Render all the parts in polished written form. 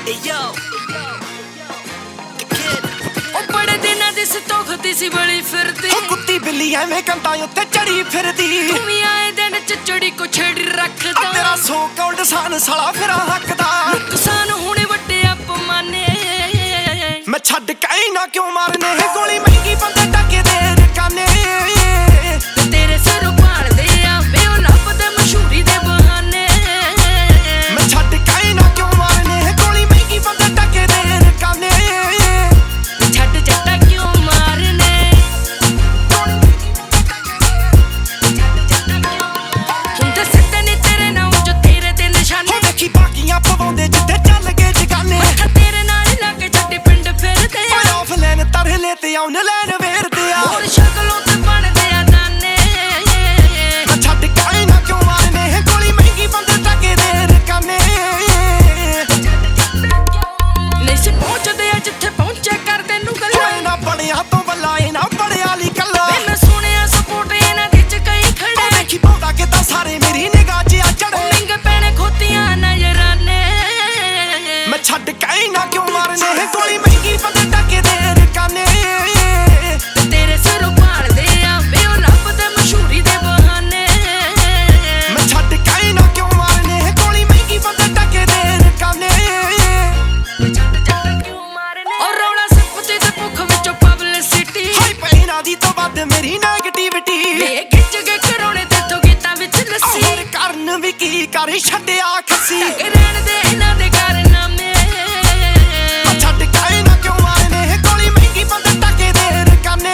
बड़े दिना दी संतोखती सी बड़ी फिरदी कुत्ती बिल्ली एवें कंधा उत्ते चढ़ी फिरदी तू भी आए दिन च चढ़ी को छेड़ी रखदा तेरा सो कौंड सान साला फिरा हकदा नुकसान होने वड्डे अपमाने मैं छड्ड के ना क्यों मारने गोली महंगी बंदे टके दे काने तेरे सिर उपाड़ दे आवे ओ लभदे मशहूरी दे बहाने मैं छड्ड के ना क्यों मारने गोली महंगी बंदे टके दे काने छड्ड जट्टा क्यों मारने हुंदे सिद्ध ने तेरे नाम जो तेरे ते निशाने देखी बाकियां पवाउंदे जिद्दे चल गए जगाने मत्था तेरे नाल लाके छड्डी पिंड फिरदे ऑफ लाइन तरले ते आउन लैन वेरदे आ और शक्लों ते बनदे आ दाने मैं छड्ड के ना क्यों मारने गोली महंगी बंदे टके दे काने नहीं से पहुंचदे आ जिथे पहुंचे कर तैनू गल्लां ना बड़िया तो बल्ला ना बड़िया ली कल्ला मैं सुनिया सपोर्ट इना दे च कई खड़े देखी पौधा के ता सारे मेरी निगाह च आ चढ़े मिंग पैने खोतियां नजराने मैं छड्ड के ना क्यों मारने गोली महंगी बंदे टके दे काने तेरे सिर उपाड़ दे आवे ओ लभदे मशहूरी दे बहाने मैं छड्ड के ना क्यों मारने गोली महंगी बंदे टके दे काने क्यों मारने और रौला संपत्ति ते भुख विचों पब्लिसिटी हाय पैना दी तो बात मेरी नेगेटिविटी वे खिच के करोने ते तो गीतां विच लस्सी और करन भी की कर छड्डिया खसी रहण दे इना दे कारनामे मैं छड्ड के ना क्यों मारने गोली महंगी बंदे टके दे काने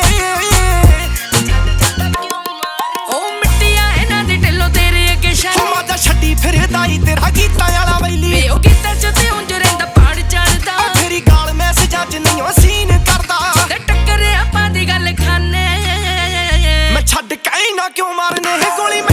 ओ मिट्टिया इना दी ढिल्लो तेरे अगे शान माता छड्डी फिरदा ई तेरा गीतां वाला वैली वे ओ गीतां च ते उंज रहिंदा पहाड़ चढ़दा तेरी गाल मैसेजां च नहीं ओ सीन करदा ते टक्करे आपां दी गल खाने मैं छड्ड के ना क्यों मारने गोली